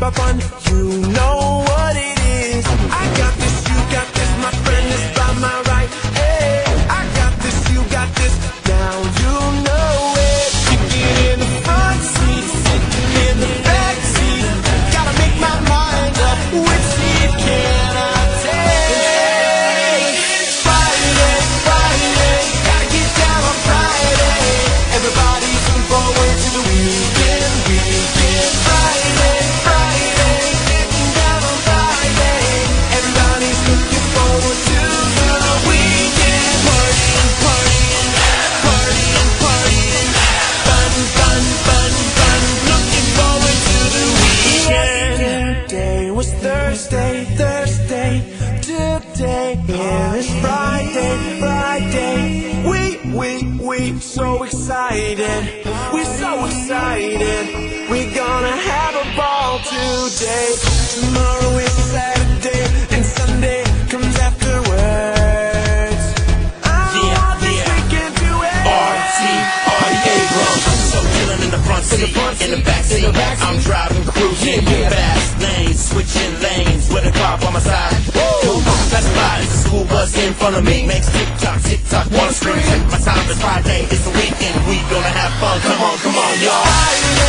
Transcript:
about fun, you know what it is. I got this, you got this, my friend is by my right. Hey, I got this, you got this, now you know it. Kicking in the front seat, sitting in the back seat. Gotta make my mind up, which seat can I take? Friday, Friday, gotta get down on Friday. Everybody's looking forward to the weekend, weekend. Friday, Friday, getting down on Friday. Everybody's looking forward to the weekend. Partying, partying, partying, partying. Fun, fun, fun, fun. Looking forward to the weekend. Yesterday was Thursday, Thursday. Today is Friday, Friday. We so excited. We so excited. We gonna have a ball today. Tomorrow is Saturday and Sunday comes afterwards. I want this weekend to end. R.T.R.E.A. I'm so chillin' in the front seat, in the back seat. I'm driving, cruising, fast lanes, switching lanes with a car by my side. That's right, it's a school bus in front of me. Makes tick-tock, wanna scream. Take my time, it's Friday, it's the weekend. We gonna have fun, come on, y'all.